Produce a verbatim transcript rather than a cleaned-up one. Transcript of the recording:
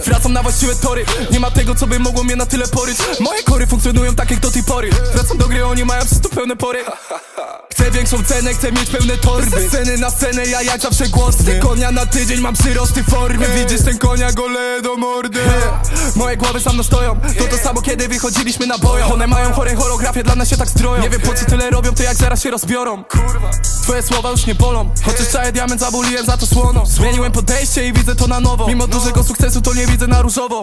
Wracam na właściwe tory. Nie ma tego, co by mogło mnie na tyle poryć. Moje kory funkcjonują tak jak do tej pory. Wracam do gry, oni mają przez to pełne pory. Chcę większą cenę, chcę mieć pełne torby. Ze sceny na scenę, ja jak zawsze głosny. Konia na tydzień, mam przyrosty formy. Widzisz ten konia, go leję do mordy. Moje głowy sam stoją. To to samo, kiedy wychodziliśmy na boją. One mają chore choreografie, dla nas się tak stroją. Nie wiem po co tyle robią, to jak zaraz się rozbiorą. Twoje słowa już nie bolą. Chociaż cały diament zabuliłem za to słono. Zmieniłem podejście i widzę to na nowo. Mimo dużego sukcesu to nie widzę na różowo.